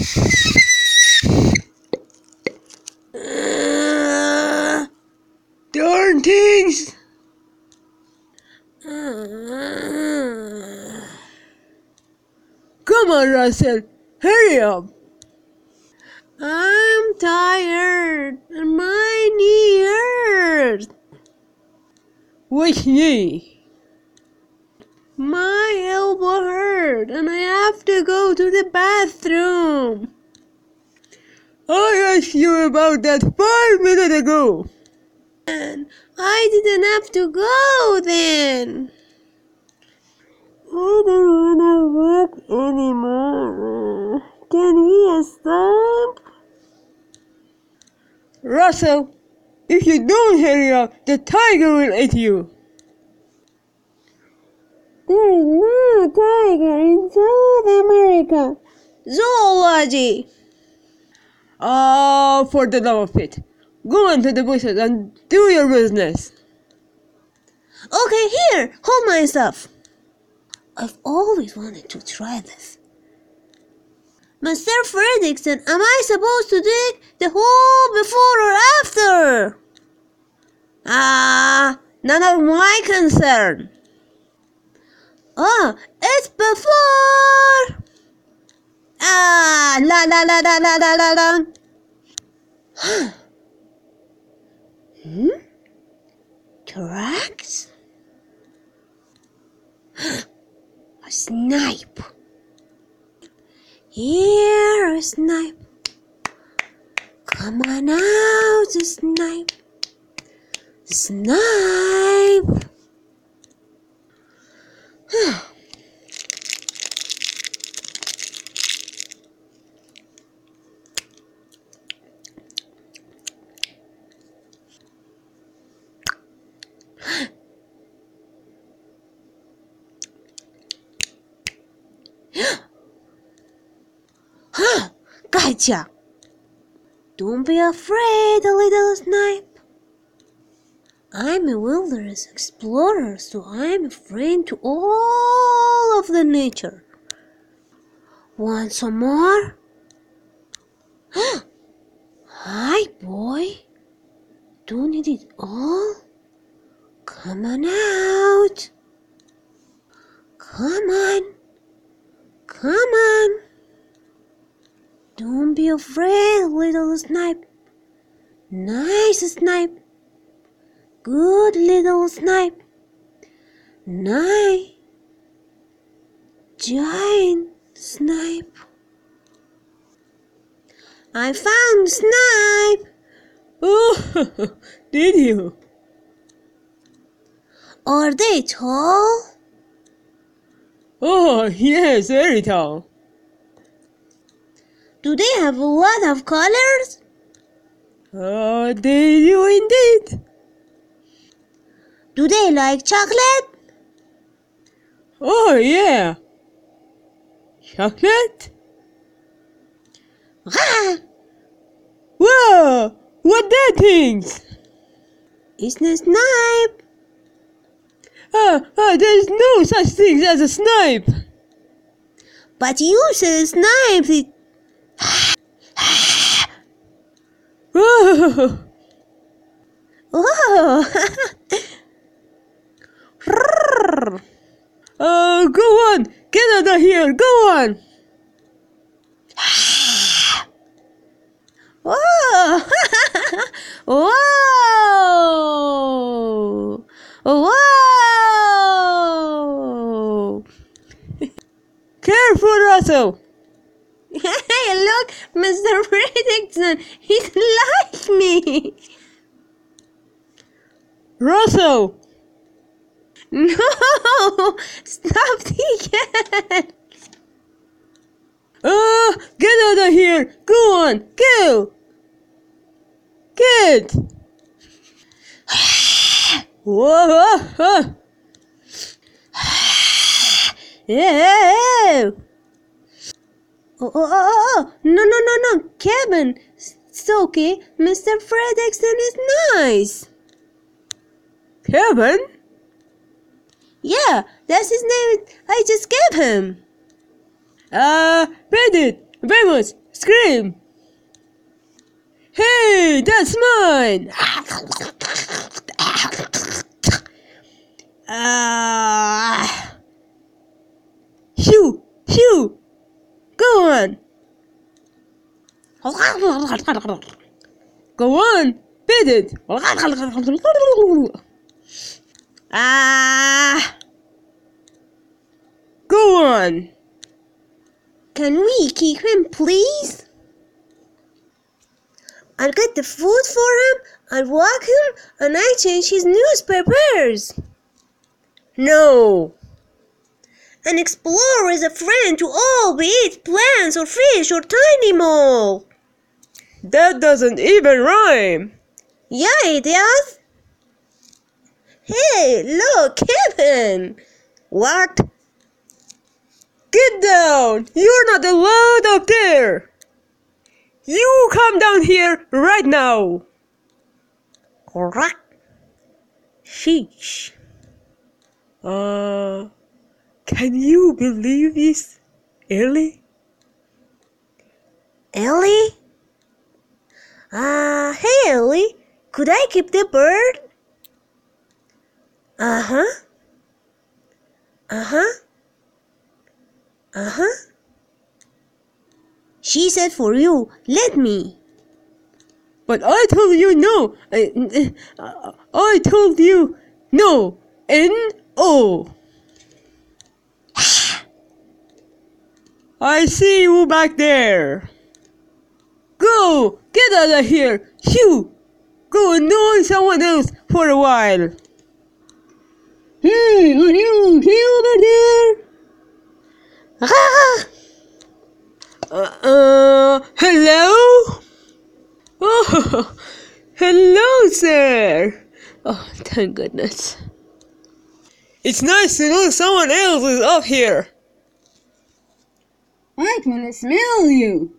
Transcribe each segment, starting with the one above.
Darn things! Come on, Russell, hurry up! I'm tired and my knee hurts. Which knee? My elbow hurt and I have to go to the bathroom. I asked you about that 5 minutes ago. And I didn't have to go then. I don't wanna work anymore. Can we stop? Russell, if you don't hurry up, the tiger will eat you. There's no tiger in South America. Zoology. Oh, for the love of it. Go into the bushes and do your business. Okay, here, hold my stuff. I've always wanted to try this. Mr. Fredrickson, am I supposed to dig the hole before or after? None of my concern. It's before. La la la la la la la la. Tracks? A snipe. Here, a snipe. Come on out, a snipe. Snipe. Gotcha! Don't be afraid, little snipe. I'm a wilderness explorer, so I'm a friend to all of the nature. Want some more? Hi, boy. Don't need it all. Come on out. Come on. Come on. Don't be afraid, little snipe. Nice snipe. Good little snipe. Nice. Giant snipe. I found snipe. Oh, did you? Are they tall? Oh, yes, very tall. Do they have a lot of colors? Oh, they do indeed. Do they like chocolate? Oh, yeah. Chocolate? Ah! Whoa! What that things? It's a snipe. There's no such thing as a snipe. But you said snipe. Whoa! Whoa! Go on! Get out of here! Go on! Whoa! Whoa! Whoa! Careful, Russell! Hey, look, Mr. Fredrickson, he's like me. Russell! No! Stop again! Get out of here! Go on! Go! Get! Whoa! Yeah! Oh! No, Kevin! It's okay. Mr. Fredrickson is nice. Kevin? Yeah, that's his name I just gave him. Bandit, Vamos, scream! Hey, that's mine! Shoo! Shoo! Go on! Go on! Beat it! Go on! Can we keep him, please? I'll get the food for him, I'll walk him, and I change his newspapers. No! An explorer is a friend to all, be it plants or fish or tiny mole. That doesn't even rhyme! Yeah, it does. Hey, look, Kevin! What? Get down! You're not allowed up there! You come down here right now! Correct. Sheesh. Can you believe this, Ellie? Ellie? Hey Ellie, could I keep the bird? Uh-huh. She said for you, let me. But I told you no. I told you no. N-O. I see you back there. Go! Get out of here! Shoo! Go annoy someone else for a while. Hey, are you okay over there? Hello? Oh, hello, sir. Oh, thank goodness. It's nice to know someone else is up here. I can smell you.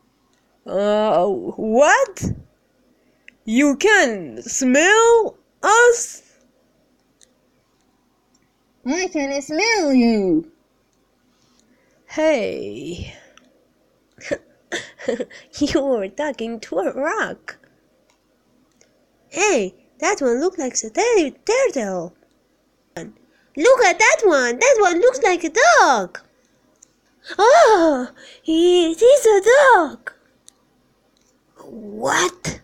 What? You can smell us? I can smell you. Hey. You were talking to a rock. Hey, that one looks like a turtle. Look at that one. That one looks like a dog. Oh, it is a dog. What?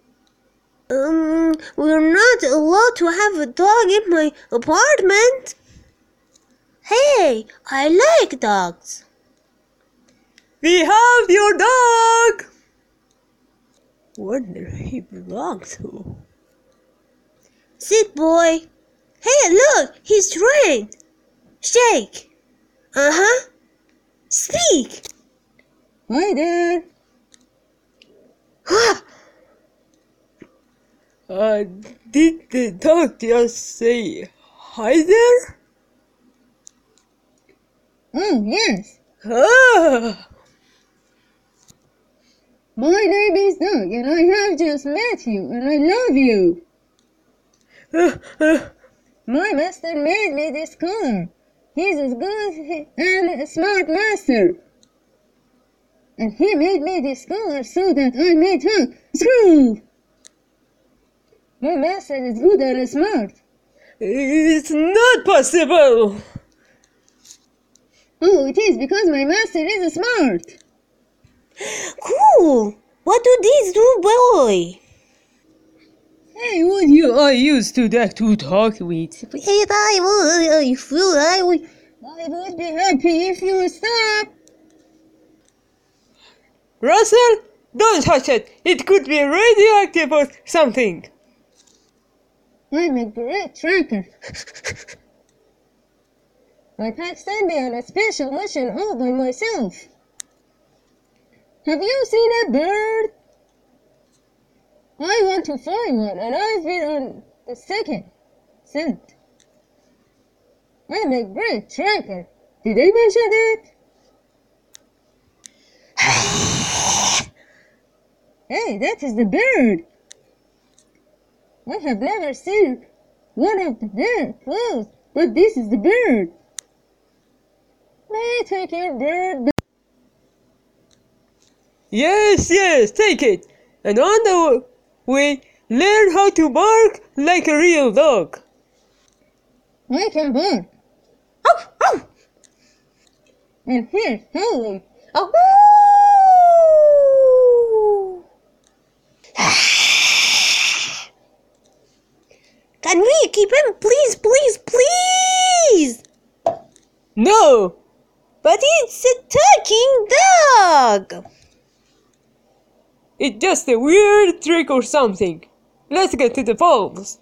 We're not allowed to have a dog in my apartment. Hey, I like dogs. We have your dog! Where did he belong to? Sit, boy. Hey, look, he's trained. Shake. Uh-huh. Speak. Hi there. Did the dog just say hi there? Oh, yes. Ah! My name is Doug, and I have just met you, and I love you. My master made me this car. He's as good and a smart master. And he made me this car so that I may talk. Screw! My master is good and smart. It's not possible! Oh, it is because my master is smart. Cool! What do these do, boy? Hey, what you I used to that to talk with? If I would be happy if you would stop. Russell, don't touch it! It could be radioactive or something! I'm a great tracker. My pack sent me on a special mission all by myself. Have you seen a bird? I want to find one, and I've been on the second scent. I'm a great tracker. Did I mention that? Hey, that is the bird. I have never seen one of the bird clothes, but this is the bird. May I take your bird back? Yes, yes, take it. And on the way, learn how to bark like a real dog. I can bark. Ow, ow. And here's howling. Ow. Can we keep him? Please, please, please! No! But it's a talking dog! It's just a weird trick or something. Let's get to the falls.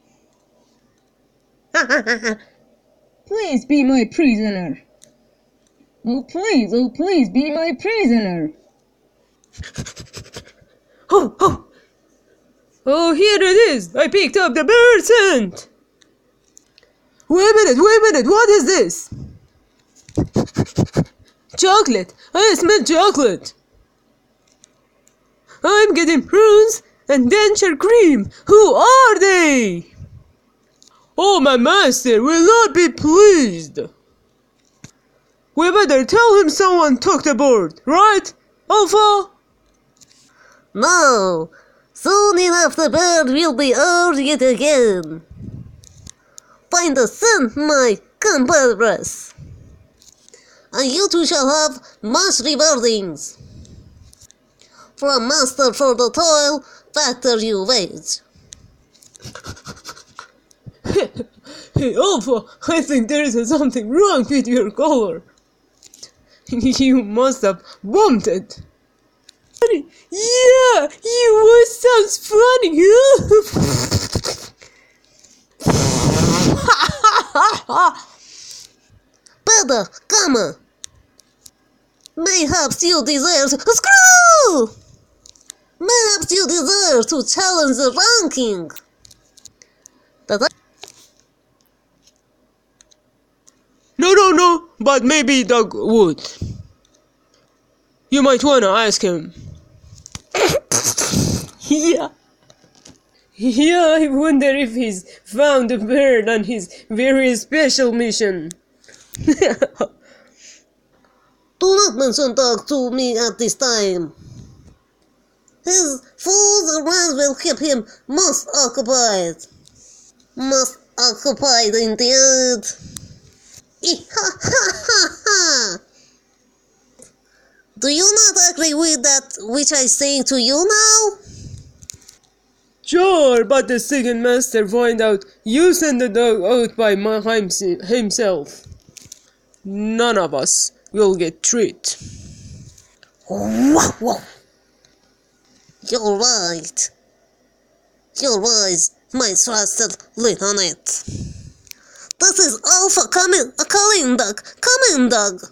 Please be my prisoner. Oh please be my prisoner. Oh, oh! Oh, here it is! I picked up the bird scent! Wait a minute, what is this? Chocolate! I smell chocolate! I'm getting prunes and denture cream! Who are they? Oh, my master will not be pleased! We better tell him someone took the bird, right, Alpha? No, soon enough the bird will be ours yet again. Find the sun, my compadres, and you two shall have much rewardings. From master for the toil, factor you wage. Hey, Alpha, I think there is something wrong with your collar. You must have bumped it. Yeah, your voice sounds funny. Better, come on. Mayhaps you deserve screw! Mayhaps you deserve to challenge the ranking. No, but maybe Doug would. You might wanna ask him. Yeah. Yeah, I wonder if he's found a bird on his very special mission. Do not mention Doug to me at this time. His fools around will keep him most occupied. Most occupied indeed. Do you not agree with that which I say to you now? Sure, but the second master find out you sent the dog out by himself. None of us will get treat. Wow, wow. You're right. You're right, my trusted lieutenant. This is Alpha calling Dog.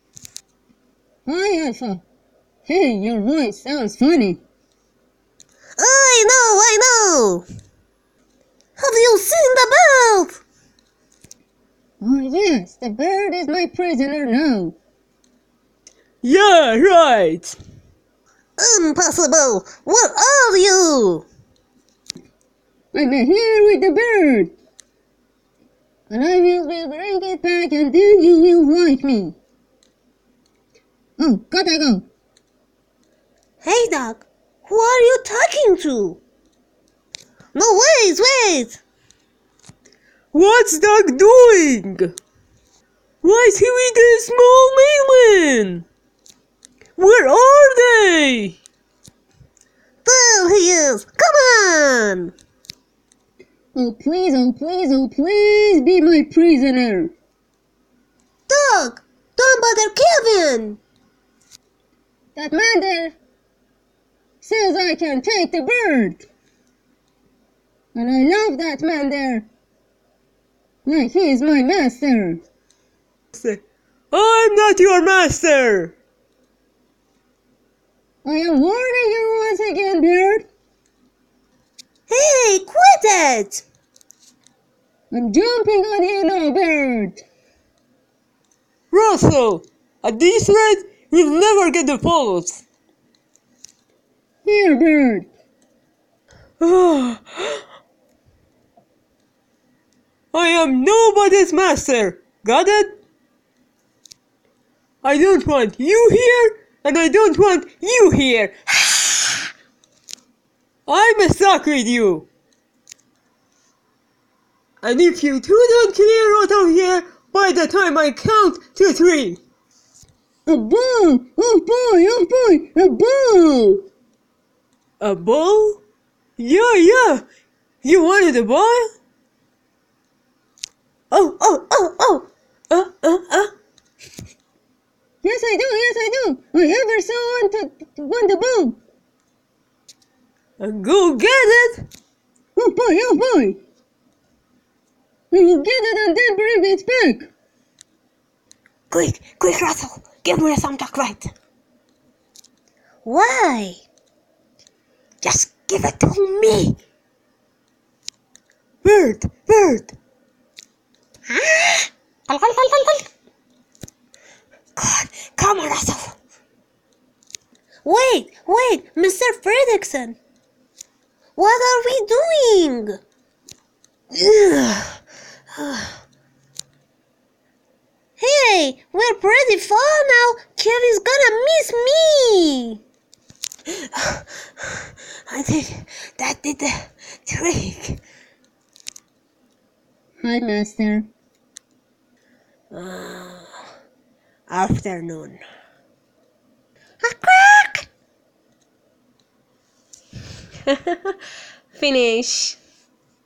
Hi, Alpha. Hey, your voice sounds funny. I know. Have you seen the bird? Oh yes, the bird is my prisoner now. Yeah, right. Impossible. Where are you? I'm here with the bird. And I will bring it back and then you will like me. Oh, gotta go. Hey, Dog. Who are you talking to? No, wait. What's Doug doing? Why is he with a small mailman? Where are they? There he is. Come on. Oh please be my prisoner. Dog, don't bother Kevin. That man there says I can take the bird. And I love that man there. Like he is my master. I'm not your master. I am warning you once again, bird. Hey, quit it. I'm jumping on you now, bird. Russell, at this rate, we'll never get the follows. Here, bird. I am nobody's master. Got it? I don't want you here, and I don't want you here. I'm stuck with you. And if you two don't clear out of here by the time I count to 3. A ball! Oh boy! Oh boy! A ball! A ball? Yeah. You wanted a ball? Oh. Yes, I do. I ever so want a ball. Go get it. Oh boy! We will get it and then bring it back. Quick, Russell. Give me some chocolate. Why? Just give it to me. Bird. God, come on, Russell. Wait, Mr. Fredrickson. What are we doing? Hey, we're pretty far now. Kevin's gonna miss me. I think that did the trick. Hi, Master. Afternoon. Finish.